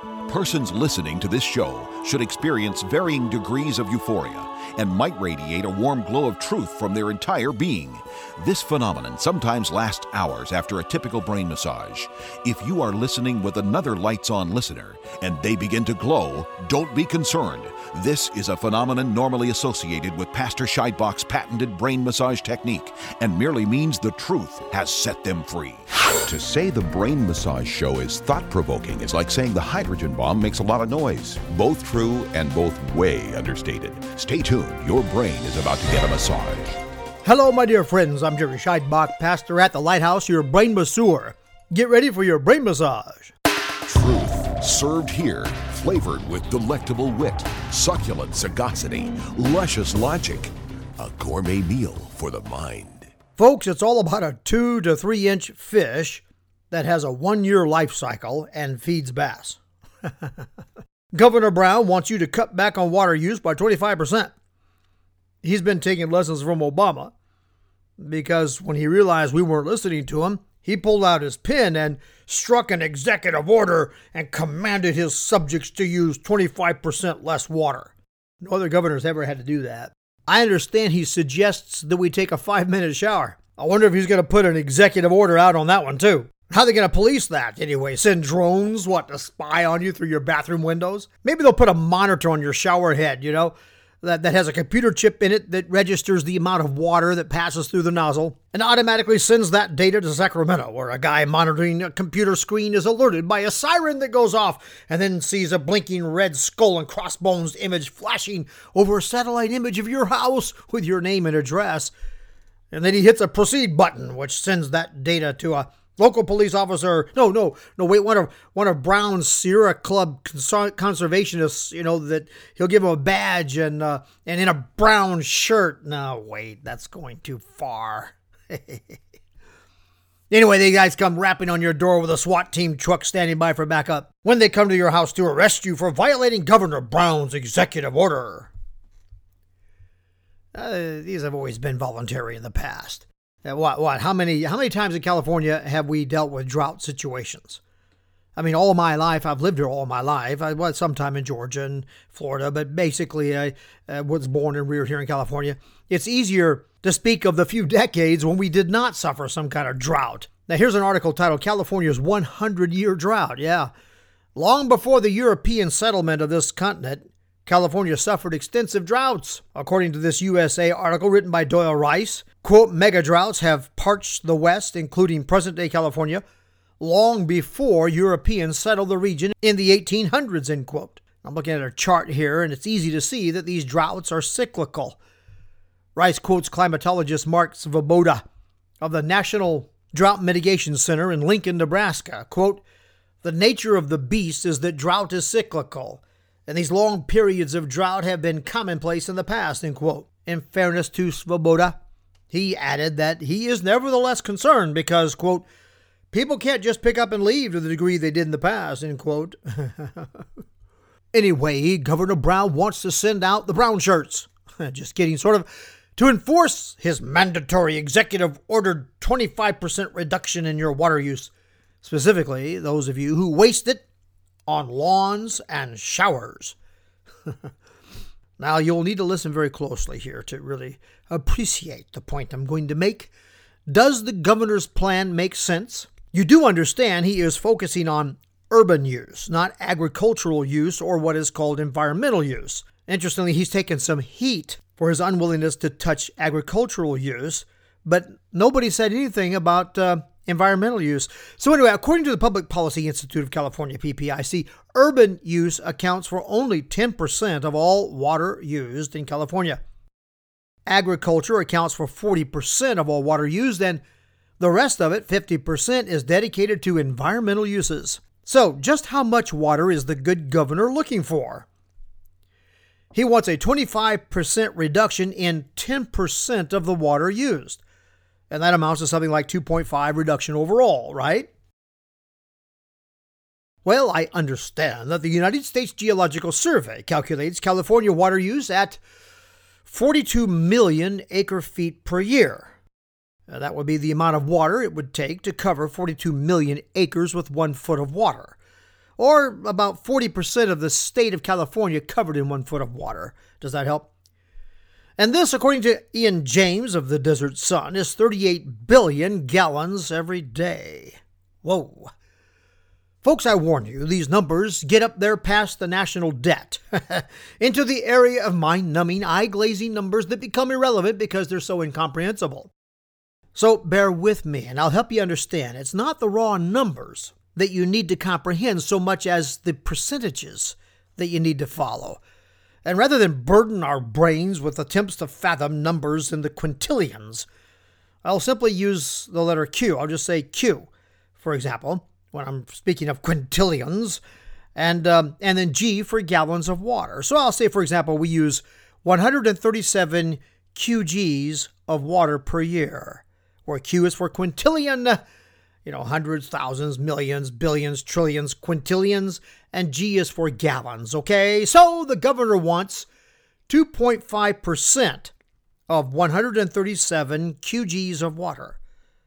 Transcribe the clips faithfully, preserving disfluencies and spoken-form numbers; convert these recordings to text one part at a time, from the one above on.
Persons listening to this show should experience varying degrees of euphoria and might radiate a warm glow of truth from their entire being. This phenomenon sometimes lasts hours after a typical brain massage. If you are listening with another lights-on listener and they begin to glow, don't be concerned. This is a phenomenon normally associated with Pastor Scheidbach's patented brain massage technique and merely means the truth has set them free. To say the brain massage show is thought-provoking is like saying the hydrogen bomb makes a lot of noise. Both true and both way understated. Stay tuned. Your brain is about to get a massage. Hello, my dear friends. I'm Jerry Scheidbach, pastor at the Lighthouse, your brain masseur. Get ready for your brain massage. Truth served here, flavored with delectable wit, succulent sagacity, luscious logic. A gourmet meal for the mind. Folks, it's all about a two to three inch fish that has a one-year life cycle and feeds bass. Governor Brown wants you to cut back on water use by twenty-five percent. He's been taking lessons from Obama because when he realized we weren't listening to him, he pulled out his pen and struck an executive order and commanded his subjects to use twenty-five percent less water. No other governor's ever had to do that. I understand he suggests that we take a five-minute shower. I wonder if he's going to put an executive order out on that one, too. How are they going to police that, anyway? Send drones, what, to spy on you through your bathroom windows? Maybe they'll put a monitor on your shower head, you know, that, that has a computer chip in it that registers the amount of water that passes through the nozzle and automatically sends that data to Sacramento, where a guy monitoring a computer screen is alerted by a siren that goes off and then sees a blinking red skull and crossbones image flashing over a satellite image of your house with your name and address. And then he hits a proceed button, which sends that data to a local police officer. No, no, no, wait, one of one of Brown's Sierra Club cons- conservationists, you know, that he'll give him a badge and uh, and in a brown shirt. No, wait, that's going too far. Anyway, the guys come rapping on your door with a SWAT team truck standing by for backup when they come to your house to arrest you for violating Governor Brown's executive order. Uh, these have always been voluntary in the past. Uh, what, what, how many, how many times in California have we dealt with drought situations? I mean, all my life, I've lived here all my life. I was sometime in Georgia and Florida, but basically I uh, was born and reared here in California. It's easier to speak of the few decades when we did not suffer some kind of drought. Now, here's an article titled California's one hundred year Drought. Yeah. Long before the European settlement of this continent, California suffered extensive droughts. According to this U S A article written by Doyle Rice, quote, mega droughts have parched the West, including present-day California, long before Europeans settled the region in the eighteen hundreds, end quote. I'm looking at a chart here, and it's easy to see that these droughts are cyclical. Rice quotes climatologist Mark Svoboda of the National Drought Mitigation Center in Lincoln, Nebraska. Quote, the nature of the beast is that drought is cyclical, and these long periods of drought have been commonplace in the past, end quote. In fairness to Svoboda, he added that he is nevertheless concerned because, quote, people can't just pick up and leave to the degree they did in the past, end quote. Anyway, Governor Brown wants to send out the brown shirts. Just kidding, sort of. To enforce his mandatory executive ordered twenty-five percent reduction in your water use, specifically those of you who waste it on lawns and showers. Now, you'll need to listen very closely here to really appreciate the point I'm going to make. Does the governor's plan make sense? You do understand he is focusing on urban use, not agricultural use or what is called environmental use. Interestingly, he's taken some heat for his unwillingness to touch agricultural use, but nobody said anything about uh, environmental use. So anyway, according to the Public Policy Institute of California, P P I C, urban use accounts for only ten percent of all water used in California. Agriculture accounts for forty percent of all water used, and the rest of it, fifty percent, is dedicated to environmental uses. So just how much water is the good governor looking for? He wants a twenty-five percent reduction in ten percent of the water used. And that amounts to something like two point five reduction overall, right? Well, I understand that the United States Geological Survey calculates California water use at forty-two million acre feet per year. Now, that would be the amount of water it would take to cover forty-two million acres with one foot of water. or about forty percent of the state of California covered in one foot of water. Does that help? And this, according to Ian James of the Desert Sun, is thirty-eight billion gallons every day. Whoa. Folks, I warn you, these numbers get up there past the national debt, into the area of mind-numbing, eye-glazing numbers that become irrelevant because they're so incomprehensible. So bear with me, and I'll help you understand. It's not the raw numbers that you need to comprehend so much as the percentages that you need to follow. And rather than burden our brains with attempts to fathom numbers in the quintillions, I'll simply use the letter Q. I'll just say Q, for example, when I'm speaking of quintillions, and um, and then G for gallons of water. So I'll say, for example, we use one hundred thirty-seven Q Gs of water per year, where Q is for quintillion, you know, hundreds, thousands, millions, billions, trillions, quintillions, and G is for gallons, okay? So the governor wants two point five percent of one hundred thirty-seven Q Gs of water,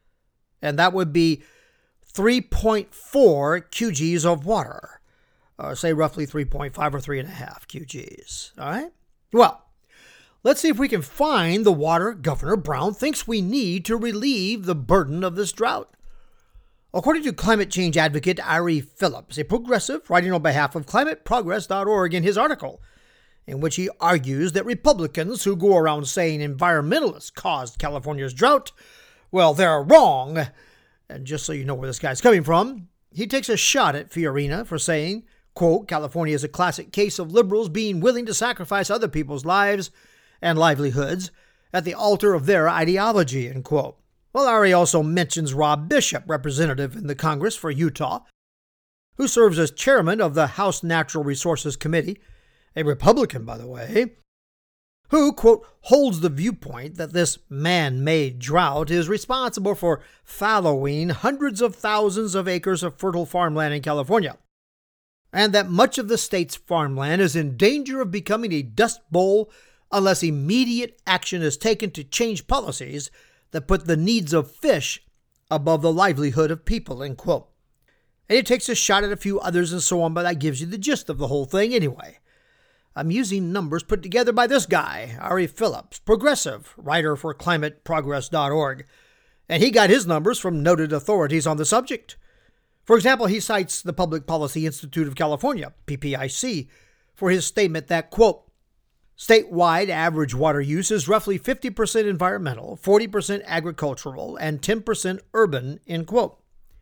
and that would be three point four Q Gs of water, uh, say roughly three point five or three point five Q Gs, all right? Well, let's see if we can find the water Governor Brown thinks we need to relieve the burden of this drought. According to climate change advocate Ari Phillips, a progressive writing on behalf of climate progress dot org in his article, in which he argues that Republicans who go around saying environmentalists caused California's drought, well, they're wrong. And just so you know where this guy's coming from, he takes a shot at Fiorina for saying, quote, California is a classic case of liberals being willing to sacrifice other people's lives and livelihoods at the altar of their ideology, end quote. Well, Ari also mentions Rob Bishop, representative in the Congress for Utah, who serves as chairman of the House Natural Resources Committee, a Republican, by the way, who, quote, holds the viewpoint that this man-made drought is responsible for fallowing hundreds of thousands of acres of fertile farmland in California, and that much of the state's farmland is in danger of becoming a dust bowl unless immediate action is taken to change policies that put the needs of fish above the livelihood of people, end quote. And he takes a shot at a few others and so on, but that gives you the gist of the whole thing anyway. I'm using numbers put together by this guy, Ari Phillips, progressive, writer for climate progress dot org, and he got his numbers from noted authorities on the subject. For example, he cites the Public Policy Institute of California, P P I C, for his statement that, quote, statewide average water use is roughly fifty percent environmental, forty percent agricultural, and ten percent urban, end quote.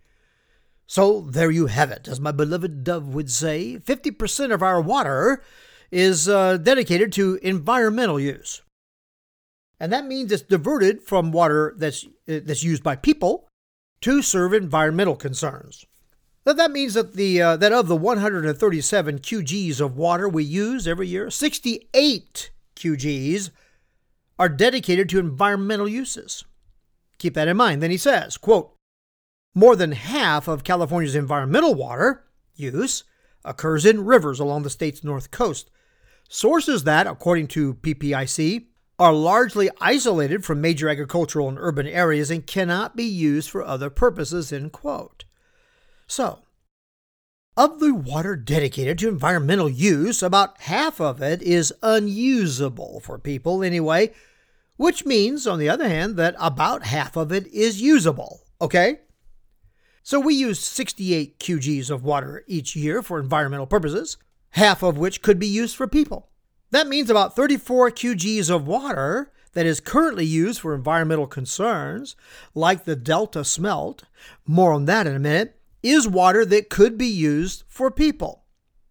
So there you have it. As my beloved Dove would say, fifty percent of our water is uh, dedicated to environmental use. And that means it's diverted from water that's, uh, that's used by people to serve environmental concerns. That, that means that, the, uh, that of the one hundred thirty-seven Q Gs of water we use every year, sixty-eight Q Gs are dedicated to environmental uses. Keep that in mind. Then he says, quote, more than half of California's environmental water use occurs in rivers along the state's north coast. Sources that, according to P P I C, are largely isolated from major agricultural and urban areas and cannot be used for other purposes, end quote. So, of the water dedicated to environmental use, about half of it is unusable for people anyway, which means, on the other hand, that about half of it is usable, okay? So we use sixty-eight Q Gs of water each year for environmental purposes, half of which could be used for people. That means about thirty-four Q Gs of water that is currently used for environmental concerns, like the Delta smelt, more on that in a minute, is water that could be used for people.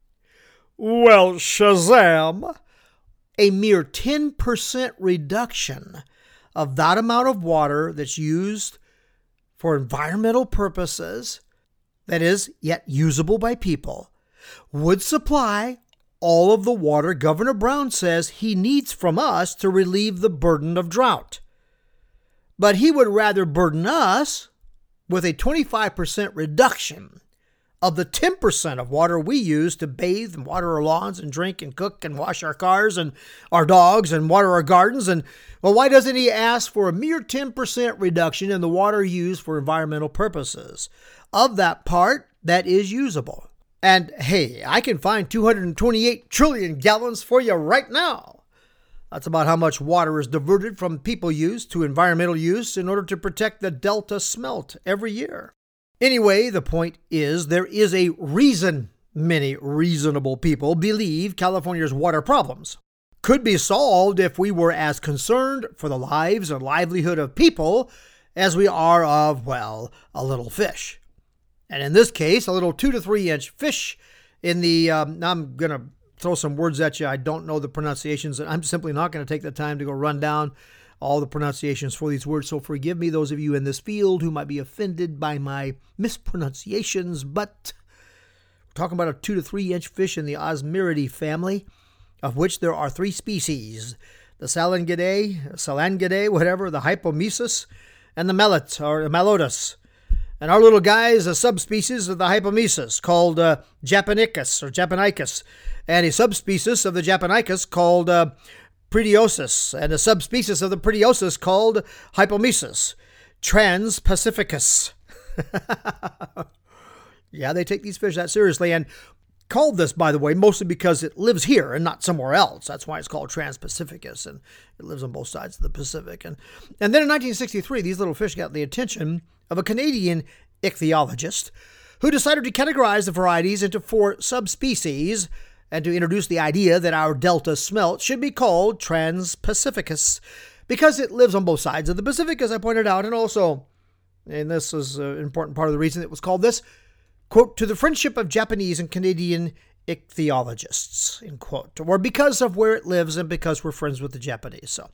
Well, Shazam! A mere ten percent reduction of that amount of water that's used for environmental purposes, that is, yet usable by people, would supply all of the water Governor Brown says he needs from us to relieve the burden of drought. But he would rather burden us with a twenty-five percent reduction of the ten percent of water we use to bathe and water our lawns and drink and cook and wash our cars and our dogs and water our gardens. And, well, why doesn't he ask for a mere ten percent reduction in the water used for environmental purposes of that part that is usable? And hey, I can find two hundred twenty-eight trillion gallons for you right now. That's about how much water is diverted from people use to environmental use in order to protect the Delta smelt every year. Anyway, the point is there is a reason many reasonable people believe California's water problems could be solved if we were as concerned for the lives and livelihood of people as we are of, well, a little fish. And in this case, a little two to three inch fish in the, um, I'm going to throw some words at you. I don't know the pronunciations, and I'm simply not going to take the time to go run down all the pronunciations for these words. So forgive me, those of you in this field who might be offended by my mispronunciations, but we're talking about a two to three inch fish in the Osmiridae family, of which there are three species: the Salangidae, Salangidae, whatever, the Hypomesus, and the Melot, or Malotus. And our little guy is a subspecies of the Hypomesus called uh, Japonicus or Japonicus, and a subspecies of the Japonicus called uh, Pretiosus, and a subspecies of the Pretiosus called Hypomesus transpacificus. Yeah, they take these fish that seriously, and called this, by the way, mostly because it lives here and not somewhere else. That's why it's called Transpacificus, and it lives on both sides of the Pacific. And, and then in nineteen sixty-three, these little fish got the attention of a Canadian ichthyologist who decided to categorize the varieties into four subspecies and to introduce the idea that our Delta smelt should be called Transpacificus because it lives on both sides of the Pacific, as I pointed out, and also, and this is an important part of the reason it was called this, quote, to the friendship of Japanese and Canadian ichthyologists, end quote, or because of where it lives and because we're friends with the Japanese. So,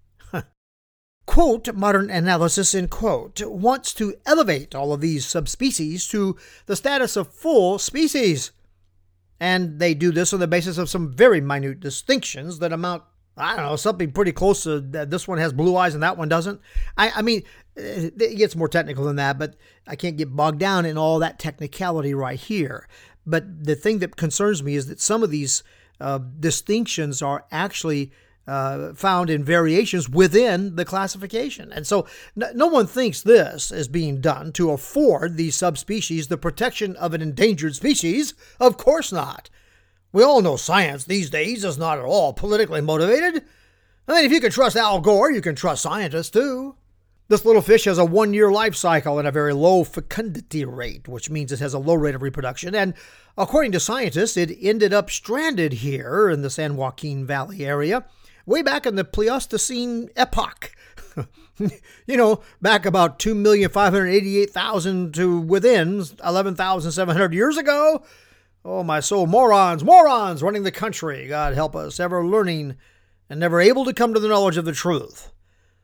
quote, modern analysis, end quote, wants to elevate all of these subspecies to the status of full species. And they do this on the basis of some very minute distinctions that amount, I don't know, something pretty close to this one has blue eyes and that one doesn't. I, I mean, it gets more technical than that, but I can't get bogged down in all that technicality right here. But the thing that concerns me is that some of these uh, distinctions are actually uh, found in variations within the classification. And so no, no one thinks this is being done to afford these subspecies the protection of an endangered species. Of course not. We all know science these days is not at all politically motivated. I mean, if you can trust Al Gore, you can trust scientists too. This little fish has a one-year life cycle and a very low fecundity rate, which means it has a low rate of reproduction. And according to scientists, it ended up stranded here in the San Joaquin Valley area way back in the Pleistocene epoch. You know, back about two million five hundred eighty-eight thousand to within eleven thousand seven hundred years ago. Oh, my soul, morons, morons running the country. God help us, ever learning and never able to come to the knowledge of the truth.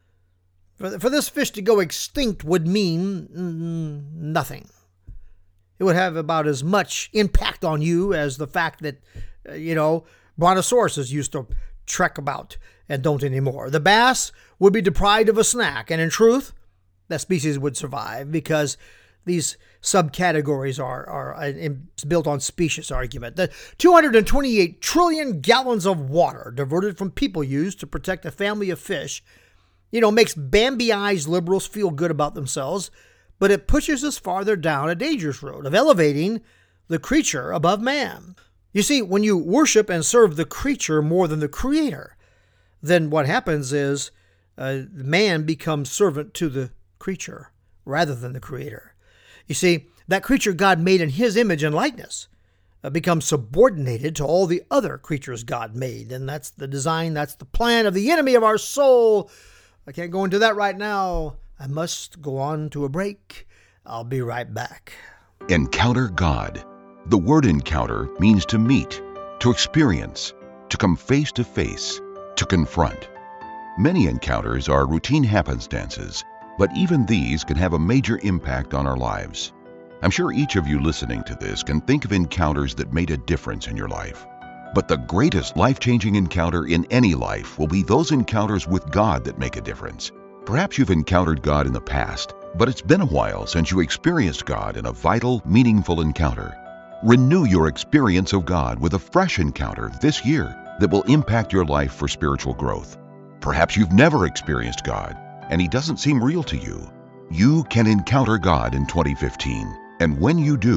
For, for this fish to go extinct would mean mm, nothing. It would have about as much impact on you as the fact that, uh, you know, brontosauruses used to trek about and don't anymore. The bass would be deprived of a snack, and in truth, that species would survive because these subcategories are, are uh, built on specious argument. The two hundred twenty-eight trillion gallons of water diverted from people use to protect a family of fish, you know, makes Bambi-eyes liberals feel good about themselves, but it pushes us farther down a dangerous road of elevating the creature above man. You see, when you worship and serve the creature more than the creator, then what happens is uh, man becomes servant to the creature rather than the creator. You see, that creature God made in his image and likeness uh, becomes subordinated to all the other creatures God made. And that's the design, that's the plan of the enemy of our soul. I can't go into that right now. I must go on to a break. I'll be right back. Encounter God. The word encounter means to meet, to experience, to come face to face, to confront. Many encounters are routine happenstances, but even these can have a major impact on our lives. I'm sure each of you listening to this can think of encounters that made a difference in your life. But the greatest life-changing encounter in any life will be those encounters with God that make a difference. Perhaps you've encountered God in the past, but it's been a while since you experienced God in a vital, meaningful encounter. Renew your experience of God with a fresh encounter this year that will impact your life for spiritual growth. Perhaps you've never experienced God, and He doesn't seem real to you. You can encounter God in twenty fifteen, and when you do,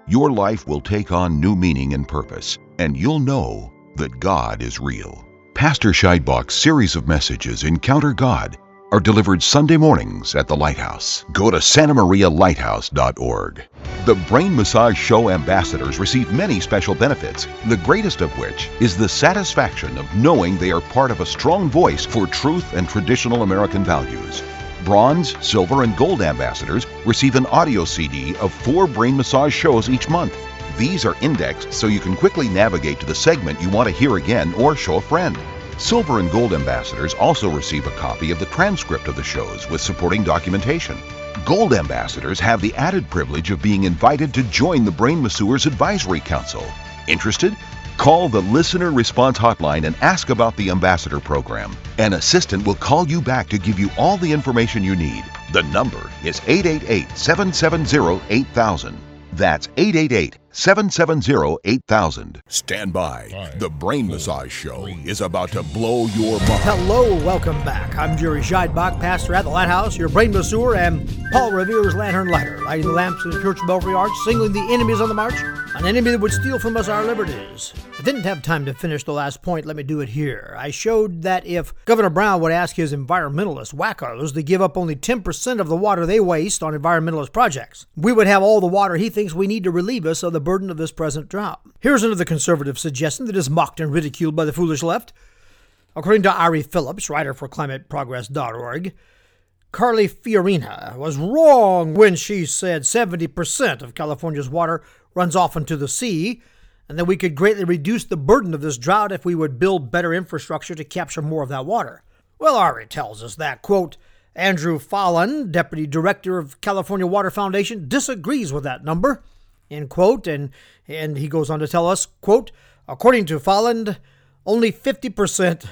your life will take on new meaning and purpose, and you'll know that God is real. Pastor Scheidbach's series of messages, Encounter God, are delivered Sunday mornings at the Lighthouse. Go to santa maria lighthouse dot org. The Brain Massage Show ambassadors receive many special benefits, the greatest of which is the satisfaction of knowing they are part of a strong voice for truth and traditional American values. Bronze, silver, and gold ambassadors receive an audio C D of four brain massage shows each month. These are indexed so you can quickly navigate to the segment you want to hear again or show a friend. Silver and gold ambassadors also receive a copy of the transcript of the shows with supporting documentation. Gold ambassadors have the added privilege of being invited to join the Brain Masseurs Advisory Council. Interested? Call the Listener Response Hotline and ask about the Ambassador Program. An assistant will call you back to give you all the information you need. The number is eight eight eight, seven seven zero, eight thousand. That's eight eight eight, seven seven zero, eight thousand. Stand by. Five, the Brain four, Massage Show three, is about to blow your mind. Hello, welcome back. I'm Jerry Scheidbach, pastor at the Lighthouse, your brain masseur, and Paul Revere's lantern lighter, lighting the lamps in the church belfry arch, singling the enemies on the march, an enemy that would steal from us our liberties. I didn't have time to finish the last point, let me do it here. I showed that if Governor Brown would ask his environmentalist wackos to give up only ten percent of the water they waste on environmentalist projects, we would have all the water he thinks we need to relieve us of the burden of this present drought. Here's another conservative suggestion that is mocked and ridiculed by the foolish left. According to Ari Phillips, writer for climate progress dot org, Carly Fiorina was wrong when she said seventy percent of California's water runs off into the sea, and that we could greatly reduce the burden of this drought if we would build better infrastructure to capture more of that water. Well, Ari tells us that, quote, Andrew Fallon, deputy director of California Water Foundation, disagrees with that number, end quote, and, and he goes on to tell us, quote, according to Fallon, only fifty percent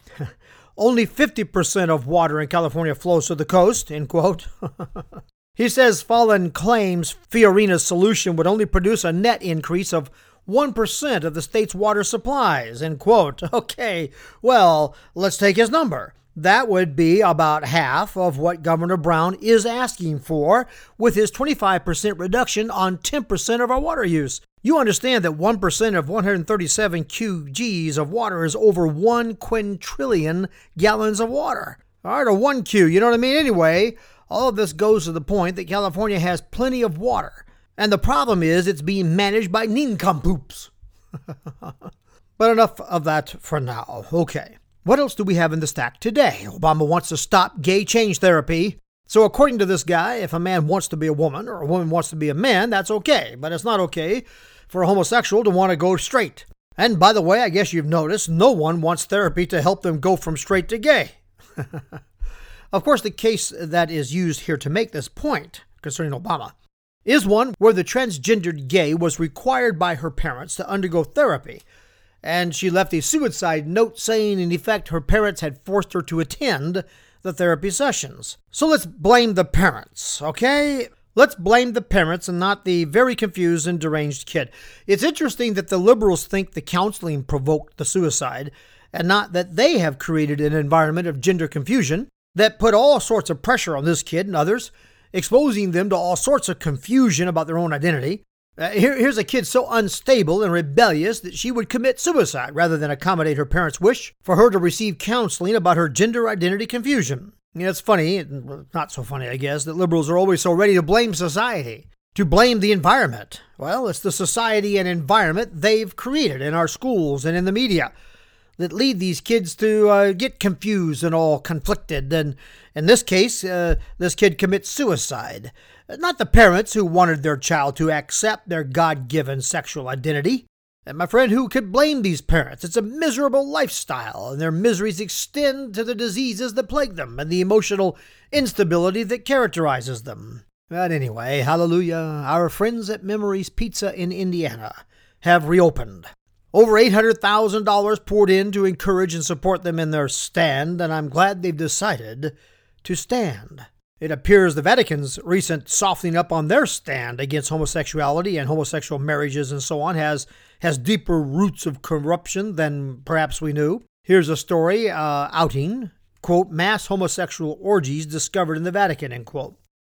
only fifty percent of water in California flows to the coast, end quote. He says Fallon claims Fiorina's solution would only produce a net increase of one percent of the state's water supplies, end quote. Okay, well, let's take his number. That would be about half of what Governor Brown is asking for with his twenty-five percent reduction on ten percent of our water use. You understand that one percent of one hundred thirty-seven Q Gs of water is over one quintillion gallons of water. All right, or one Q, you know what I mean? Anyway, all of this goes to the point that California has plenty of water. And the problem is it's being managed by nincompoops. But enough of that for now. Okay. What else do we have in the stack today? Obama wants to stop gay change therapy. So according to this guy, if a man wants to be a woman or a woman wants to be a man, that's okay. But it's not okay for a homosexual to want to go straight. And by the way, I guess you've noticed, no one wants therapy to help them go from straight to gay. Of course, the case that is used here to make this point concerning Obama is one where the transgendered gay was required by her parents to undergo therapy. And she left a suicide note saying, in effect, her parents had forced her to attend the therapy sessions. So let's blame the parents, okay? Let's blame the parents and not the very confused and deranged kid. It's interesting that the liberals think the counseling provoked the suicide, and not that they have created an environment of gender confusion that put all sorts of pressure on this kid and others, exposing them to all sorts of confusion about their own identity. Uh, here, here's a kid so unstable and rebellious that she would commit suicide rather than accommodate her parents' wish for her to receive counseling about her gender identity confusion. You know, it's funny, not so funny, I guess, that liberals are always so ready to blame society, to blame the environment. Well, it's the society and environment they've created in our schools and in the media that lead these kids to uh, get confused and all conflicted. And in this case, uh, this kid commits suicide. Not the parents who wanted their child to accept their God-given sexual identity. And my friend, who could blame these parents? It's a miserable lifestyle, and their miseries extend to the diseases that plague them and the emotional instability that characterizes them. But anyway, hallelujah, our friends at Memories Pizza in Indiana have reopened. Over eight hundred thousand dollars poured in to encourage and support them in their stand, and I'm glad they've decided to stand. It appears the Vatican's recent softening up on their stand against homosexuality and homosexual marriages and so on has, has deeper roots of corruption than perhaps we knew. Here's a story uh, outing, quote, mass homosexual orgies discovered in the Vatican, end quote.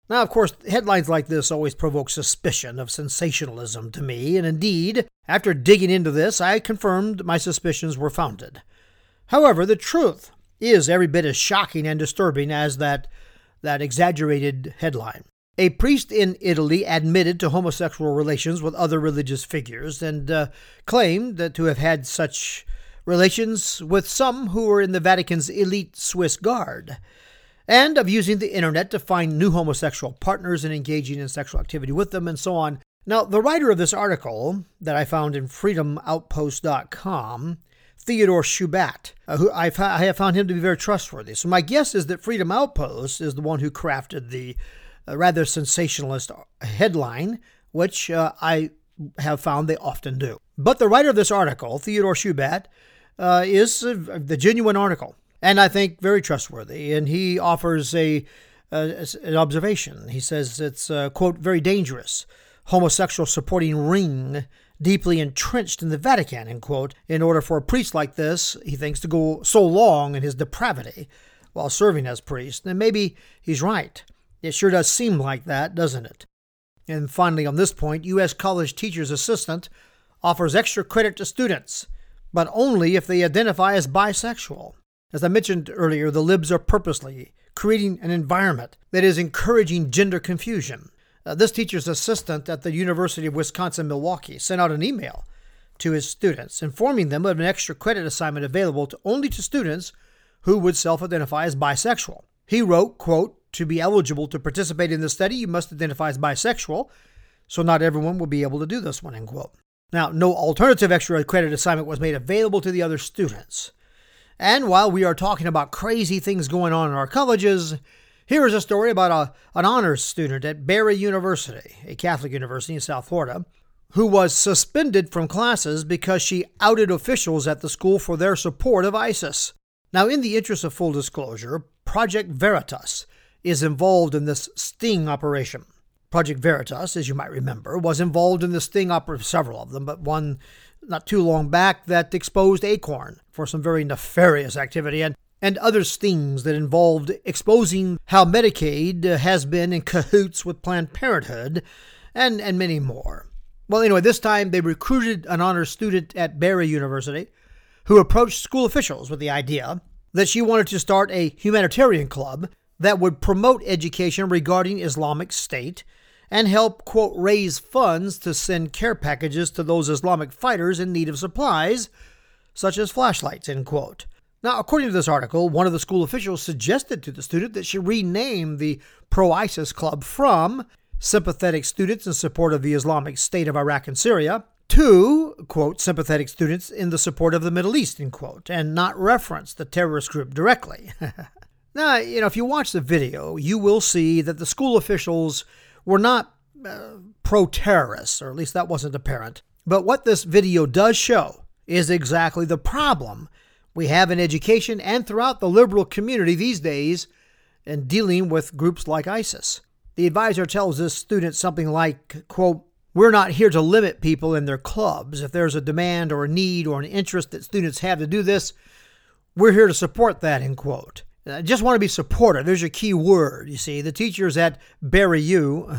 Now, of course, headlines like this always provoke suspicion of sensationalism to me, and indeed, after digging into this, I confirmed my suspicions were founded. However, the truth is every bit as shocking and disturbing as that, that exaggerated headline. A priest in Italy admitted to homosexual relations with other religious figures and uh, claimed that to have had such relations with some who were in the Vatican's elite Swiss Guard, and of using the internet to find new homosexual partners and engaging in sexual activity with them, and so on. Now, the writer of this article that I found in freedom outpost dot com, Theodore Shubat, uh, who I've, I have found him to be very trustworthy. So my guess is that Freedom Outpost is the one who crafted the uh, rather sensationalist headline, which uh, I have found they often do. But the writer of this article, Theodore Shubat, uh, is uh, the genuine article, and I think very trustworthy. And he offers a uh, an observation. He says it's, uh, quote, very dangerous. Homosexual supporting ring deeply entrenched in the Vatican, end quote, in order for a priest like this, he thinks, to go so long in his depravity while serving as priest. And maybe he's right. It sure does seem like that, doesn't it? And finally, on this point, U S College Teacher's Assistant offers extra credit to students, but only if they identify as bisexual. As I mentioned earlier, the libs are purposely creating an environment that is encouraging gender confusion. Uh, this teacher's assistant at the University of Wisconsin-Milwaukee sent out an email to his students informing them of an extra credit assignment available to only to students who would self-identify as bisexual. He wrote, quote, to be eligible to participate in this study, you must identify as bisexual, so not everyone will be able to do this one, end quote. Now, no alternative extra credit assignment was made available to the other students. And while we are talking about crazy things going on in our colleges, here is a story about a, an honors student at Barry University, a Catholic university in South Florida, who was suspended from classes because she outed officials at the school for their support of ISIS. Now, in the interest of full disclosure, Project Veritas is involved in this sting operation. Project Veritas, as you might remember, was involved in the sting operation, several of them, but one not too long back that exposed Acorn for some very nefarious activity, and, and other stings that involved exposing how Medicaid has been in cahoots with Planned Parenthood, and, and many more. Well, anyway, this time they recruited an honors student at Barry University who approached school officials with the idea that she wanted to start a humanitarian club that would promote education regarding Islamic State and help, quote, raise funds to send care packages to those Islamic fighters in need of supplies, such as flashlights, end quote. Now, according to this article, one of the school officials suggested to the student that she rename the pro-ISIS club from Sympathetic Students in Support of the Islamic State of Iraq and Syria to, quote, Sympathetic Students in the Support of the Middle East, end quote, and not reference the terrorist group directly. Now, you know, if you watch the video, you will see that the school officials were not uh, pro-terrorists, or at least that wasn't apparent. But what this video does show is exactly the problem we have in education and throughout the liberal community these days in dealing with groups like ISIS. The advisor tells this student something like, quote, we're not here to limit people in their clubs. If there's a demand or a need or an interest that students have to do this, we're here to support that, end quote. I just want to be supportive. There's your key word, you see. The teachers at Barry U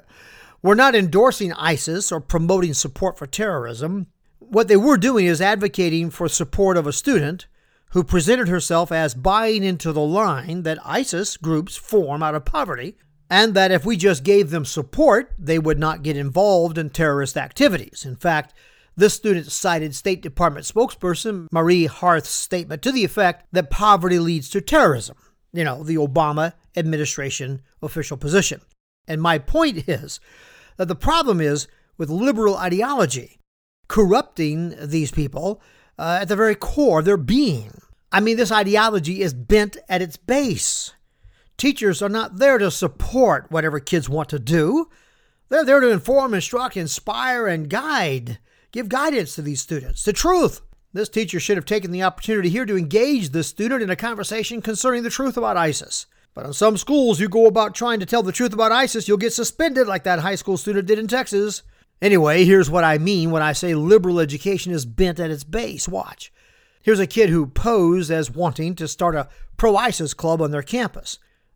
were not endorsing ISIS or promoting support for terrorism. What they were doing is advocating for support of a student who presented herself as buying into the line that ISIS groups form out of poverty, and that if we just gave them support, they would not get involved in terrorist activities. In fact, this student cited State Department spokesperson Marie Harth's statement to the effect that poverty leads to terrorism, you know, the Obama administration official position. And my point is that the problem is with liberal ideology corrupting these people uh, at the very core of their being. I mean, this ideology is bent at its base. Teachers are not there to support whatever kids want to do. They're there to inform, instruct, inspire, and guide. Give guidance to these students. The truth. This teacher should have taken the opportunity here to engage the student in a conversation concerning the truth about ISIS. But in some schools, you go about trying to tell the truth about ISIS, you'll get suspended like that high school student did in Texas. Anyway, here's what I mean when I say liberal education is bent at its base. Watch. Here's a kid who posed as wanting to start a pro-ISIS club on their campus.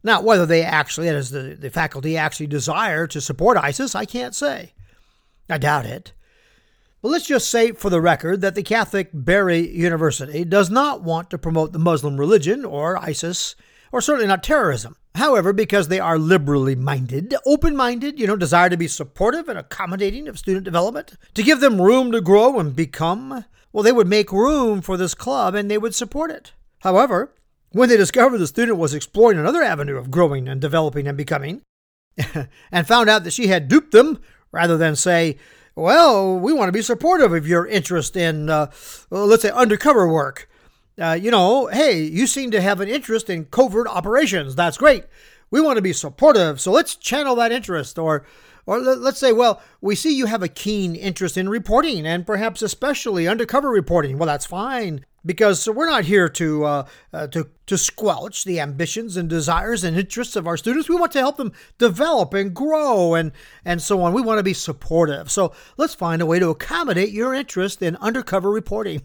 Now, whether they actually, that is, the, the faculty actually desire to support ISIS, I can't say. I doubt it. But let's just say, for the record, that the Catholic Berry University does not want to promote the Muslim religion or ISIS, or certainly not terrorism. However, because they are liberally minded, open-minded, you know, desire to be supportive and accommodating of student development, to give them room to grow and become, well, they would make room for this club and they would support it. However, when they discovered the student was exploring another avenue of growing and developing and becoming, and found out that she had duped them, rather than say, well, we want to be supportive of your interest in, uh, well, let's say, undercover work. Uh, you know, hey, you seem to have an interest in covert operations. That's great. We want to be supportive, so let's channel that interest. Or, or let's say, well, we see you have a keen interest in reporting, and perhaps especially undercover reporting. Well, that's fine, because we're not here to uh, uh, to to squelch the ambitions and desires and interests of our students. We want to help them develop and grow and, and so on. We want to be supportive. So let's find a way to accommodate your interest in undercover reporting.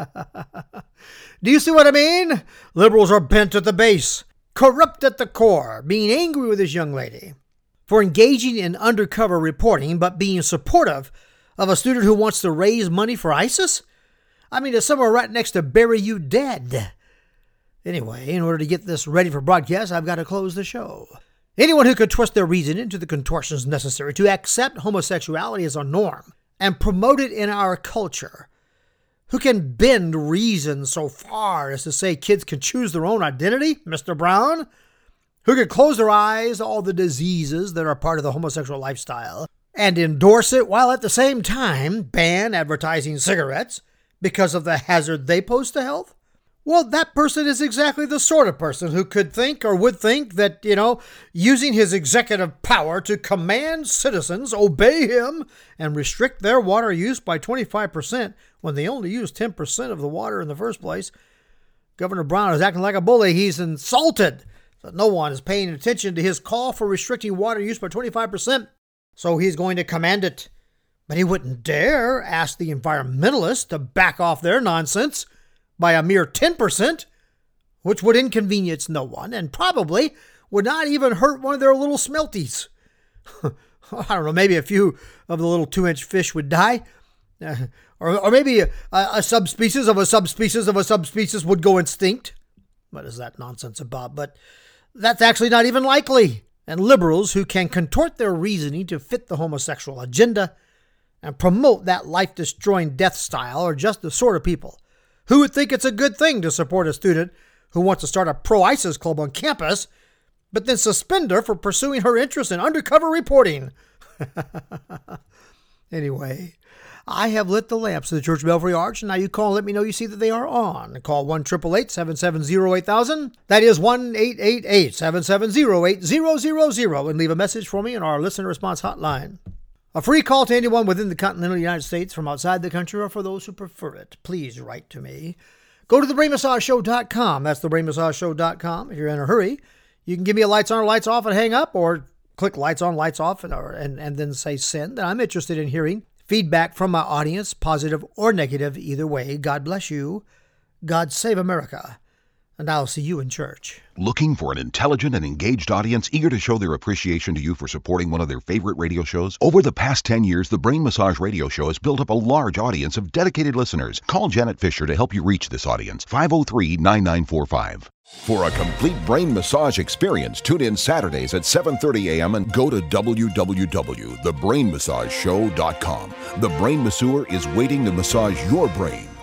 Do you see what I mean? Liberals are bent at the base, corrupt at the core, being angry with this young lady for engaging in undercover reporting, but being supportive of a student who wants to raise money for ISIS? I mean, it's somewhere right next to bury you dead. Anyway, in order to get this ready for broadcast, I've got to close the show. Anyone who could twist their reason into the contortions necessary to accept homosexuality as a norm and promote it in our culture, who can bend reason so far as to say kids can choose their own identity, Mister Brown, who can close their eyes to all the diseases that are part of the homosexual lifestyle and endorse it while at the same time ban advertising cigarettes because of the hazard they pose to health? Well, that person is exactly the sort of person who could think or would think that, you know, using his executive power to command citizens obey him and restrict their water use by twenty-five percent when they only use ten percent of the water in the first place. Governor Brown is acting like a bully. He's insulted that no one is paying attention to his call for restricting water use by twenty-five percent. So he's going to command it. But he wouldn't dare ask the environmentalists to back off their nonsense by a mere ten percent, which would inconvenience no one and probably would not even hurt one of their little smelties. I don't know, maybe a few of the little two-inch fish would die. Uh, or, or maybe a, a subspecies of a subspecies of a subspecies would go extinct. What is that nonsense about? But that's actually not even likely. And liberals who can contort their reasoning to fit the homosexual agenda and promote that life-destroying death style are just the sort of people who would think it's a good thing to support a student who wants to start a pro-ISIS club on campus, but then suspend her for pursuing her interest in undercover reporting. Anyway, I have lit the lamps of the Church Belfry Arch, and now you call and let me know you see that they are on. Call one eight eight eight, seven seven zero, eight thousand. That is one eight eight eight, seven seven zero, eight zero zero zero, and leave a message for me in our listener response hotline. A free call to anyone within the continental United States from outside the country or for those who prefer it. Please write to me. Go to the brain massage show dot com. That's the brain massage show dot com. If you're in a hurry, you can give me a lights on or lights off and hang up, or click lights on, lights off, and, or, and, and then say send. And I'm interested in hearing feedback from my audience, positive or negative, either way. God bless you. God save America. And I'll see you in church. Looking for an intelligent and engaged audience eager to show their appreciation to you for supporting one of their favorite radio shows? Over the past ten years, the Brain Massage Radio Show has built up a large audience of dedicated listeners. Call Janet Fisher to help you reach this audience. five oh three, nine nine four five. For a complete brain massage experience, tune in Saturdays at seven thirty a.m. and go to w w w dot the brain massage show dot com. The Brain Masseur is waiting to massage your brain